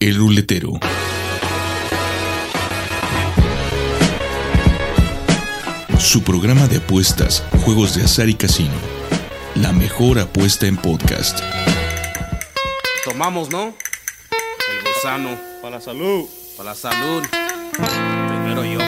El Ruletero. Su programa de apuestas, juegos de azar y casino. La mejor apuesta en podcast. Tomamos, ¿no? El gusano. Para la salud. Para la salud. Primero yo.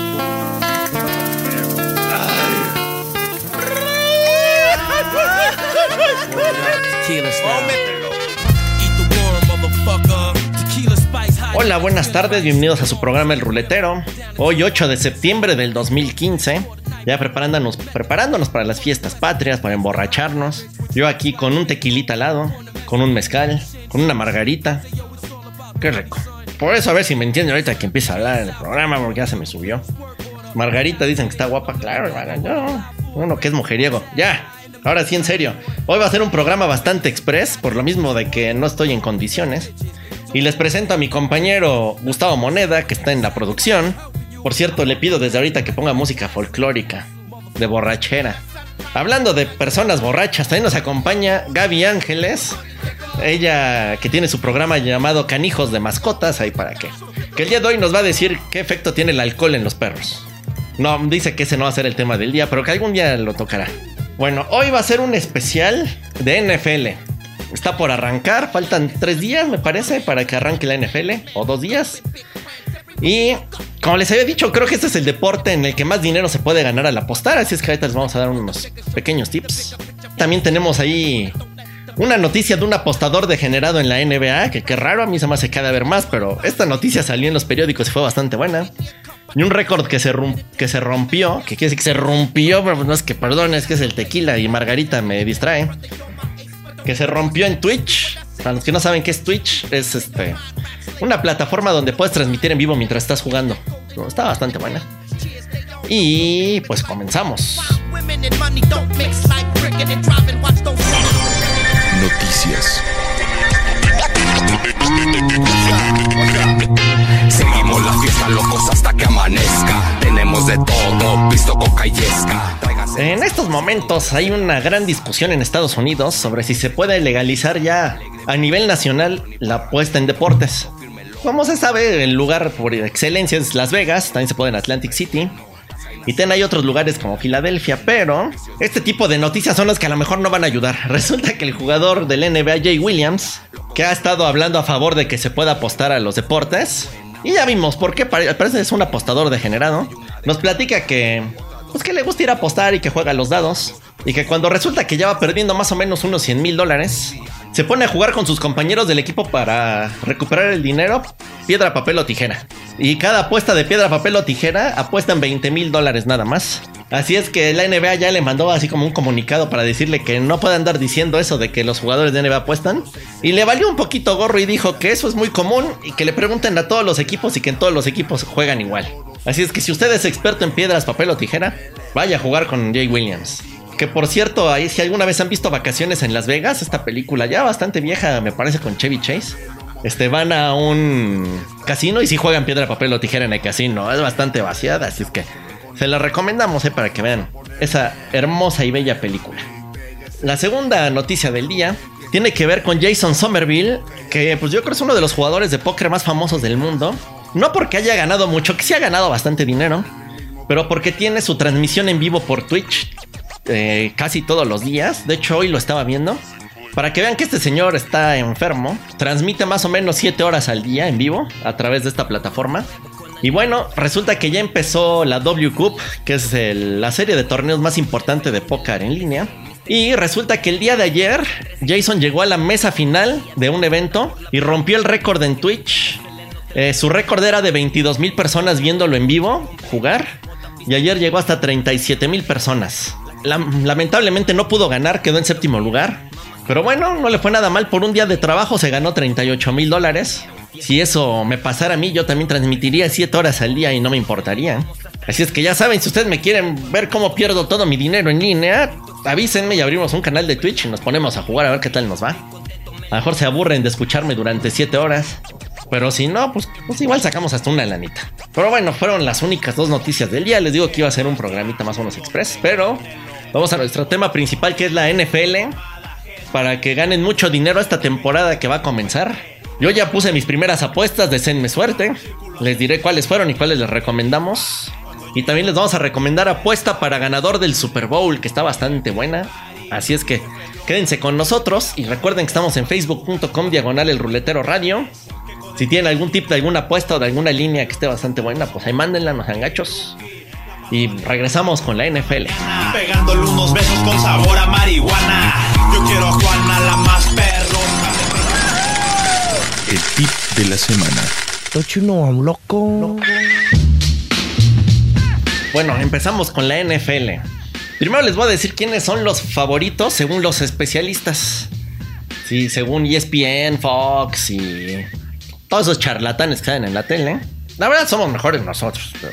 Hola, buenas tardes, bienvenidos a su programa El Ruletero. Hoy 8 de septiembre del 2015. Ya preparándonos para las fiestas patrias, para emborracharnos. Yo aquí con un tequilita al lado, con un mezcal, con una margarita. Qué rico. Por eso a ver si me entiende ahorita que empieza a hablar en el programa, porque ya se me subió. Margarita dicen que está guapa, claro, no, uno que es mujeriego. Ya, ahora sí en serio. Hoy va a ser un programa bastante express, por lo mismo de que no estoy en condiciones. Y les presento a mi compañero Gustavo Moneda, que está en la producción. Por cierto, le pido desde ahorita que ponga música folclórica, de borrachera. Hablando de personas borrachas, también nos acompaña Gaby Ángeles. Ella que tiene su programa llamado Canijos de Mascotas, ahí para qué. Que el día de hoy nos va a decir qué efecto tiene el alcohol en los perros. No, dice que ese no va a ser el tema del día, pero que algún día lo tocará. Bueno, hoy va a ser un especial de NFL. Está por arrancar, faltan 3 días me parece para que arranque la NFL, o 2 días. Y como les había dicho, creo que este es el deporte en el que más dinero se puede ganar al apostar. Así es que ahorita les vamos a dar unos pequeños tips. También tenemos ahí una noticia de un apostador degenerado en la NBA, que qué raro, a mí se me hace cada vez más, pero esta noticia salió en los periódicos y fue bastante buena. Y un récord que se rompió, que quiere decir que se rompió, pero no es que, perdón, es que es el tequila y margarita me distrae. Que se rompió en Twitch. Para los que no saben qué es Twitch, es una plataforma donde puedes transmitir en vivo mientras estás jugando. Está bastante buena. Y pues comenzamos. Noticias. Seguimos la fiesta locos hasta que amanezca. Tenemos de todo, pisto, coca y yesca. En estos momentos hay una gran discusión en Estados Unidos sobre si se puede legalizar ya a nivel nacional la apuesta en deportes. Como se sabe, el lugar por excelencia es Las Vegas, también se puede en Atlantic City. Y también hay otros lugares como Filadelfia, pero este tipo de noticias son las que a lo mejor no van a ayudar. Resulta que el jugador del NBA, Jay Williams, que ha estado hablando a favor de que se pueda apostar a los deportes, y ya vimos por qué, parece que es un apostador degenerado, nos platica que le gusta ir a apostar y que juega a los dados, y que cuando resulta que ya va perdiendo más o menos unos $100,000, se pone a jugar con sus compañeros del equipo para recuperar el dinero, piedra, papel o tijera. Y cada apuesta de piedra, papel o tijera apuestan $20,000 nada más. Así es que la NBA ya le mandó así como un comunicado para decirle que no puede andar diciendo eso de que los jugadores de NBA apuestan. Y le valió un poquito gorro y dijo que eso es muy común y que le pregunten a todos los equipos y que en todos los equipos juegan igual. Así es que si usted es experto en piedras, papel o tijera, vaya a jugar con Jay Williams. Que por cierto, ahí si alguna vez han visto Vacaciones en Las Vegas, esta película ya bastante vieja, me parece, con Chevy Chase. Van a un casino y sí juegan piedra, papel o tijera en el casino. Es bastante vaciada, así es que se la recomendamos para que vean esa hermosa y bella película. La segunda noticia del día tiene que ver con Jason Somerville, que pues yo creo es uno de los jugadores de póker más famosos del mundo. No porque haya ganado mucho, que sí ha ganado bastante dinero, pero porque tiene su transmisión en vivo por Twitch casi todos los días. De hecho, hoy lo estaba viendo. Para que vean que este señor está enfermo, transmite más o menos 7 horas al día en vivo a través de esta plataforma. Y bueno, resulta que ya empezó la W Cup, que es la serie de torneos más importante de póker en línea. Y resulta que el día de ayer Jason llegó a la mesa final de un evento y rompió el récord en Twitch. Su récord era de 22,000 personas viéndolo en vivo jugar, y ayer llegó hasta 37,000 personas. Lamentablemente no pudo ganar, quedó en 7º lugar. Pero bueno, no le fue nada mal. Por un día de trabajo se ganó $38,000. Si eso me pasara a mí, yo también transmitiría 7 horas al día y no me importaría. Así es que ya saben, si ustedes me quieren ver cómo pierdo todo mi dinero en línea, avísenme y abrimos un canal de Twitch y nos ponemos a jugar a ver qué tal nos va. A lo mejor se aburren de escucharme durante 7 horas. Pero si no, pues igual sacamos hasta una lanita. Pero bueno, fueron las únicas 2 noticias del día. Les digo que iba a ser un programita más o menos express, pero vamos a nuestro tema principal, que es la NFL. Para que ganen mucho dinero esta temporada que va a comenzar. Yo ya puse mis primeras apuestas, deseenme suerte. Les diré cuáles fueron y cuáles les recomendamos. Y también les vamos a recomendar apuesta para ganador del Super Bowl, que está bastante buena. Así es que quédense con nosotros y recuerden que estamos en facebook.com/el ruletero radio. Si tienen algún tip de alguna apuesta o de alguna línea que esté bastante buena, pues ahí mándenla, no sean gachos. Y regresamos con la NFL. Pegándole unos besos con sabor a marihuana. Yo quiero a Juana, la más perrona. El tip de la semana. Don't you know I'm loco? Bueno, empezamos con la NFL. Primero les voy a decir quiénes son los favoritos según los especialistas. Sí, según ESPN, Fox y todos esos charlatanes que salen en la tele. La verdad somos mejores nosotros, pero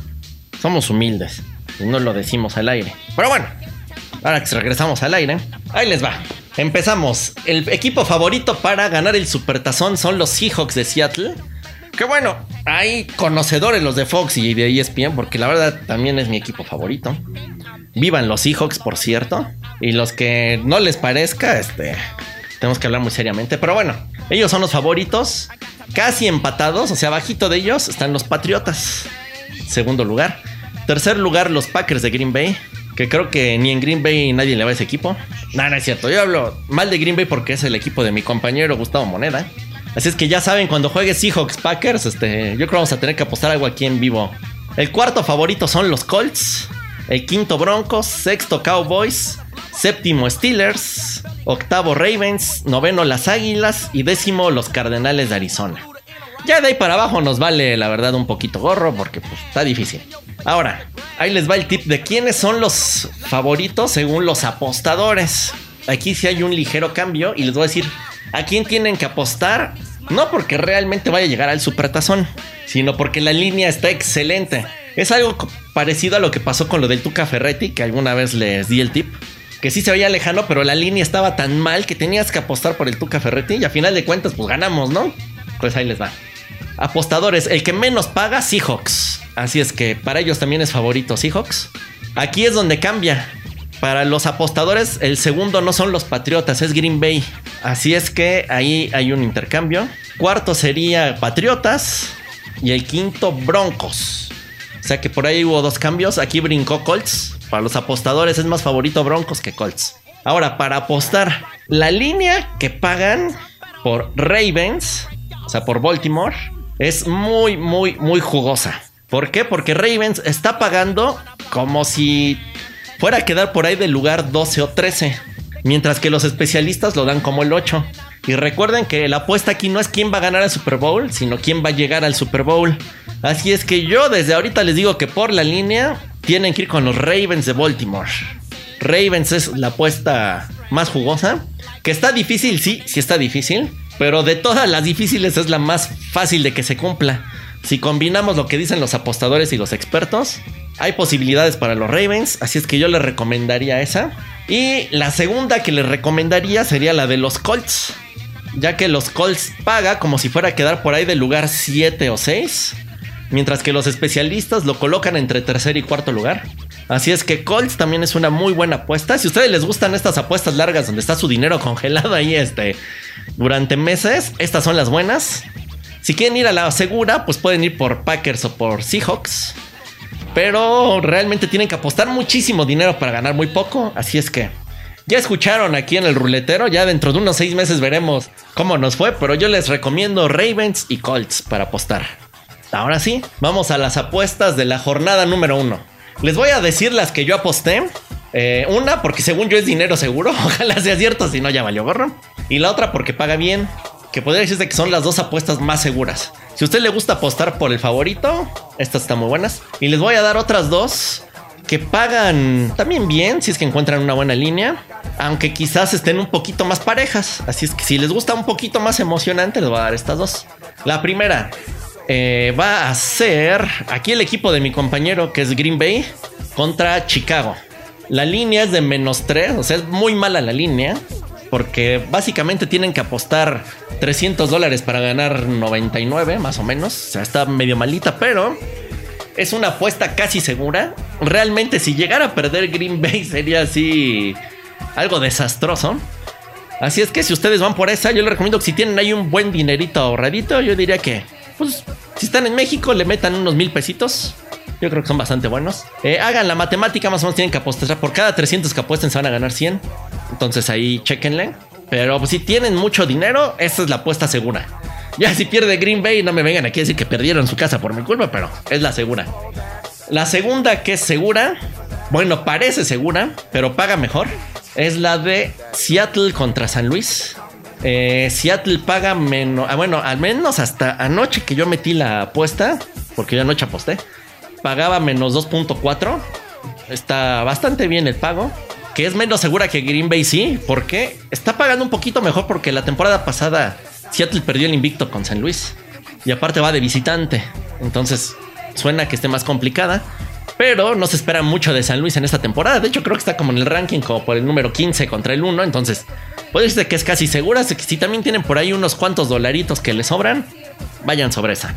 somos humildes y no lo decimos al aire. Pero bueno, ahora que regresamos al aire, ahí les va. Empezamos. El equipo favorito para ganar el Supertazón son los Seahawks de Seattle. Que bueno, hay conocedores los de Fox y de ESPN, porque la verdad también es mi equipo favorito. Vivan los Seahawks, por cierto. Y los que no les parezca, tenemos que hablar muy seriamente. Pero bueno, ellos son los favoritos. Casi empatados, o sea, bajito de ellos están los Patriotas. Segundo lugar. Tercer lugar, los Packers de Green Bay. Que creo que ni en Green Bay nadie le va a ese equipo. No es cierto. Yo hablo mal de Green Bay porque es el equipo de mi compañero Gustavo Moneda. Así es que ya saben, cuando juegue Seahawks Packers, yo creo que vamos a tener que apostar algo aquí en vivo. El cuarto favorito son los Colts. El quinto Broncos. Sexto Cowboys. Séptimo Steelers. Octavo Ravens. Noveno las Águilas. Y décimo los Cardenales de Arizona. Ya de ahí para abajo nos vale la verdad un poquito gorro porque pues, está difícil. Ahora, ahí les va el tip de quiénes son los favoritos según los apostadores. Aquí sí hay un ligero cambio y les voy a decir a quién tienen que apostar. No porque realmente vaya a llegar al Supertazón, sino porque la línea está excelente. Es algo parecido a lo que pasó con lo del Tuca Ferretti, que alguna vez les di el tip. Que sí se veía lejano, pero la línea estaba tan mal que tenías que apostar por el Tuca Ferretti. Y a final de cuentas, pues ganamos, ¿no? Pues ahí les va. Apostadores, el que menos paga, Seahawks. Así es que para ellos también es favorito Seahawks. Aquí es donde cambia. Para los apostadores, el segundo no son los Patriotas, es Green Bay. Así es que ahí hay un intercambio. Cuarto sería Patriotas. Y el quinto, Broncos. O sea que por ahí hubo dos cambios. Aquí brincó Colts. Para los apostadores es más favorito Broncos que Colts. Ahora, para apostar, la línea que pagan por Ravens, o sea, por Baltimore, es muy, muy, muy jugosa. ¿Por qué? Porque Ravens está pagando como si fuera a quedar por ahí del lugar 12 o 13. Mientras que los especialistas lo dan como el 8. Y recuerden que la apuesta aquí no es quién va a ganar el Super Bowl, sino quién va a llegar al Super Bowl. Así es que yo desde ahorita les digo que por la línea tienen que ir con los Ravens de Baltimore. Ravens es la apuesta más jugosa. Que está difícil, sí está difícil. Pero de todas las difíciles es la más fácil de que se cumpla. Si combinamos lo que dicen los apostadores y los expertos, hay posibilidades para los Ravens. Así es que yo les recomendaría esa. Y la segunda que les recomendaría sería la de los Colts. Ya que los Colts paga como si fuera a quedar por ahí del lugar 7 o 6. Mientras que los especialistas lo colocan entre tercer y cuarto lugar. Así es que Colts también es una muy buena apuesta. Si a ustedes les gustan estas apuestas largas donde está su dinero congelado ahí durante meses, estas son las buenas. Si quieren ir a la segura, pues pueden ir por Packers o por Seahawks. Pero realmente tienen que apostar muchísimo dinero para ganar muy poco. Así es que ya escucharon aquí en el ruletero. Ya dentro de unos 6 meses veremos cómo nos fue. Pero yo les recomiendo Ravens y Colts para apostar. Ahora sí, vamos a las apuestas de la jornada número 1. Les voy a decir las que yo aposté. Una porque según yo es dinero seguro. Ojalá sea cierto, si no ya valió gorro. Y la otra porque paga bien. Que podría decirse que son las dos apuestas más seguras. Si a usted le gusta apostar por el favorito, estas están muy buenas. Y les voy a dar otras dos que pagan también bien, si es que encuentran una buena línea. Aunque quizás estén un poquito más parejas. Así es que si les gusta un poquito más emocionante, les voy a dar estas dos. La primera va a ser aquí el equipo de mi compañero, que es Green Bay, contra Chicago. La línea es de -3, o sea, es muy mala la línea. Porque básicamente tienen que apostar $300 para ganar 99, más o menos. O sea, está medio malita, pero es una apuesta casi segura. Realmente, si llegara a perder Green Bay, sería así algo desastroso. Así es que si ustedes van por esa, yo les recomiendo que si tienen ahí un buen dinerito ahorradito, yo diría que, pues, si están en México, le metan unos 1,000 pesitos. Yo creo que son bastante buenos. Hagan la matemática, más o menos tienen que apostar. Por cada 300 que apuesten se van a ganar 100. Entonces ahí chéquenle. Pero pues, si tienen mucho dinero, esa es la apuesta segura. Ya si pierde Green Bay, no me vengan aquí a decir que perdieron su casa por mi culpa, pero es la segura. La segunda que es segura, bueno, parece segura, pero paga mejor, es la de Seattle contra San Luis. Seattle paga menos, bueno, al menos hasta anoche que yo metí la apuesta, porque yo anoche aposté, pagaba menos 2.4. Está bastante bien el pago, que es menos segura que Green Bay, sí, porque está pagando un poquito mejor porque la temporada pasada Seattle perdió el invicto con San Luis y aparte va de visitante, entonces suena que esté más complicada. Pero no se espera mucho de San Luis en esta temporada. De hecho, creo que está como en el ranking, como por el número 15 contra el 1. Entonces, puede decirse que es casi segura. Si también tienen por ahí unos cuantos dolaritos que les sobran, vayan sobre esa.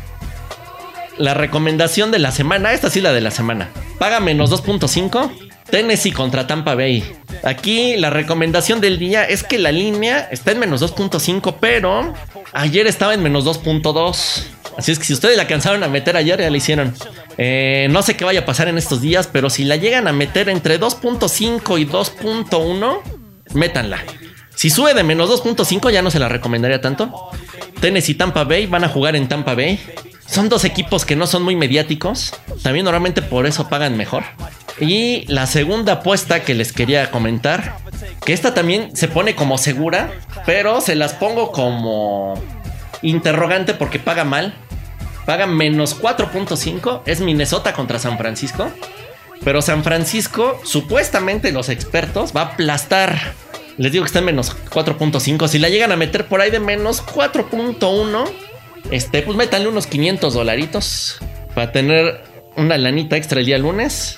La recomendación de la semana, esta sí la de la semana. Paga menos 2.5. Tennessee contra Tampa Bay. Aquí la recomendación del día es que la línea está en menos 2.5, pero ayer estaba en menos 2.2. Así es que si ustedes la alcanzaron a meter ayer, ya la hicieron. No sé qué vaya a pasar en estos días, pero si la llegan a meter entre 2.5 y 2.1, métanla. Si sube de menos 2.5 ya no se la recomendaría tanto. Tennessee y Tampa Bay van a jugar en Tampa Bay. Son dos equipos que no son muy mediáticos. También normalmente por eso pagan mejor. Y la segunda apuesta que les quería comentar, que esta también se pone como segura, pero se las pongo como interrogante porque paga mal. Paga menos 4.5. Es Minnesota contra San Francisco. Pero San Francisco, supuestamente los expertos, va a aplastar. Les digo que está en menos 4.5. Si la llegan a meter por ahí de menos 4.1, pues métanle unos $500 para tener una lanita extra el día lunes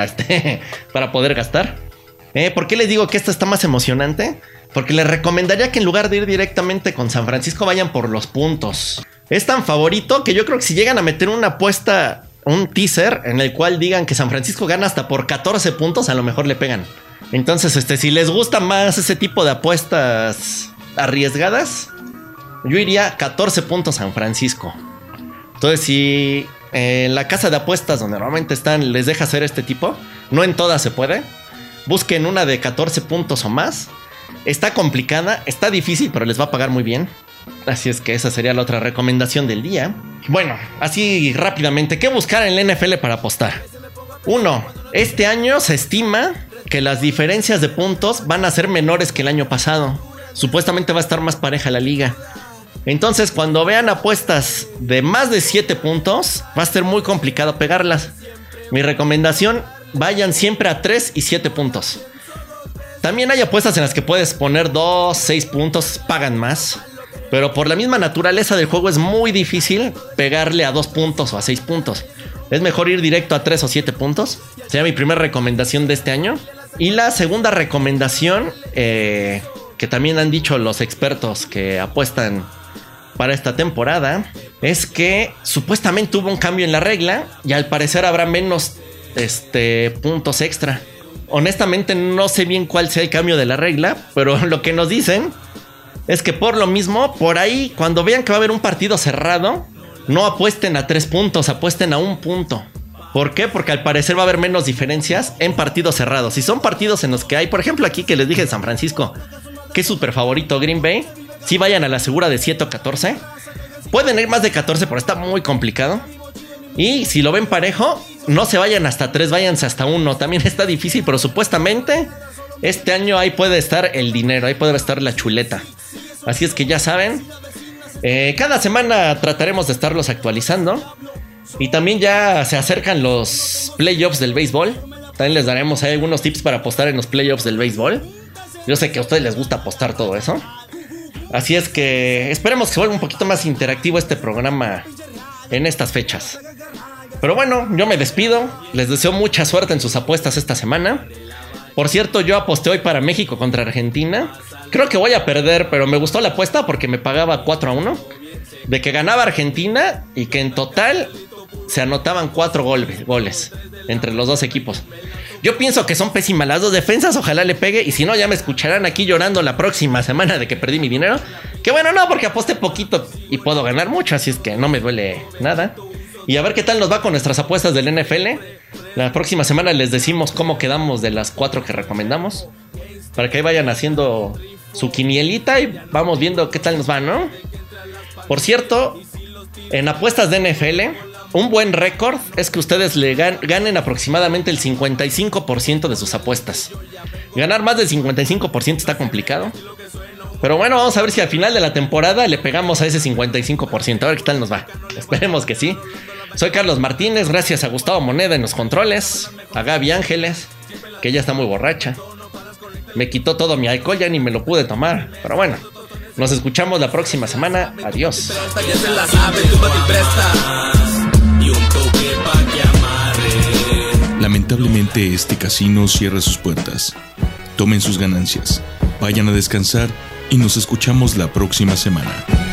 para poder gastar. ¿Por qué les digo que esta está más emocionante? Porque les recomendaría que en lugar de ir directamente con San Francisco, vayan por los puntos. Es tan favorito que yo creo que si llegan a meter una apuesta, un teaser en el cual digan que San Francisco gana hasta por 14 puntos, a lo mejor le pegan. Entonces, si les gusta más ese tipo de apuestas arriesgadas, yo iría 14 puntos San Francisco. Entonces, si en la casa de apuestas donde normalmente están les deja hacer este tipo, no en todas se puede, busquen una de 14 puntos o más. Está complicada, está difícil, pero les va a pagar muy bien. Así es que esa sería la otra recomendación del día. Bueno, así rápidamente, ¿qué buscar en la NFL para apostar? 1. Este año se estima que las diferencias de puntos van a ser menores que el año pasado. Supuestamente va a estar más pareja la liga. Entonces, cuando vean apuestas de más de 7 puntos, va a ser muy complicado pegarlas. Mi recomendación, vayan siempre a 3 y 7 puntos. También hay apuestas en las que puedes poner 2, 6 puntos, pagan más. Pero por la misma naturaleza del juego es muy difícil pegarle a 2 puntos o a 6 puntos. Es mejor ir directo a 3 o 7 puntos. Sería mi primera recomendación de este año. Y la segunda recomendación, que también han dicho los expertos que apuestan para esta temporada, es que supuestamente hubo un cambio en la regla y al parecer habrá menos puntos extra. Honestamente no sé bien cuál sea el cambio de la regla, pero lo que nos dicen es que por lo mismo, por ahí, cuando vean que va a haber un partido cerrado, no apuesten a 3 puntos, apuesten a 1 punto. ¿Por qué? Porque al parecer va a haber menos diferencias en partidos cerrados. Si son partidos en los que hay, por ejemplo aquí que les dije de San Francisco, que es súper favorito Green Bay, si vayan a la segura de 7 o 14. Pueden ir más de 14, pero está muy complicado. Y si lo ven parejo, no se vayan hasta 3, váyanse hasta 1. También está difícil, pero supuestamente este año ahí puede estar el dinero, ahí puede estar la chuleta. Así es que ya saben, cada semana trataremos de estarlos actualizando. Y también ya se acercan los playoffs del béisbol. También les daremos ahí algunos tips para apostar en los playoffs del béisbol. Yo sé que a ustedes les gusta apostar todo eso. Así es que esperemos que vuelva un poquito más interactivo este programa en estas fechas. Pero bueno, yo me despido. Les deseo mucha suerte en sus apuestas esta semana. Por cierto, yo aposté hoy para México contra Argentina. Creo que voy a perder, pero me gustó la apuesta porque me pagaba 4-1. De que ganaba Argentina y que en total se anotaban 4 goles entre los dos equipos. Yo pienso que son pésimas las dos defensas. Ojalá le pegue. Y si no, ya me escucharán aquí llorando la próxima semana de que perdí mi dinero. Que bueno, no, porque aposté poquito y puedo ganar mucho. Así es que no me duele nada. Y a ver qué tal nos va con nuestras apuestas del NFL. La próxima semana les decimos cómo quedamos de las 4 que recomendamos. Para que ahí vayan haciendo su quinielita y vamos viendo qué tal nos va, ¿no? Por cierto, en apuestas de NFL, un buen récord es que ustedes le ganen aproximadamente el 55% de sus apuestas. Ganar más del 55% está complicado. Pero bueno, vamos a ver si al final de la temporada le pegamos a ese 55%. A ver qué tal nos va. Esperemos que sí. Soy Carlos Martínez, gracias a Gustavo Moneda en los controles, a Gaby Ángeles, que ella está muy borracha. Me quitó todo mi alcohol, ya ni me lo pude tomar. Pero bueno, nos escuchamos la próxima semana. Adiós. Lamentablemente este casino cierra sus puertas. Tomen sus ganancias, vayan a descansar y nos escuchamos la próxima semana.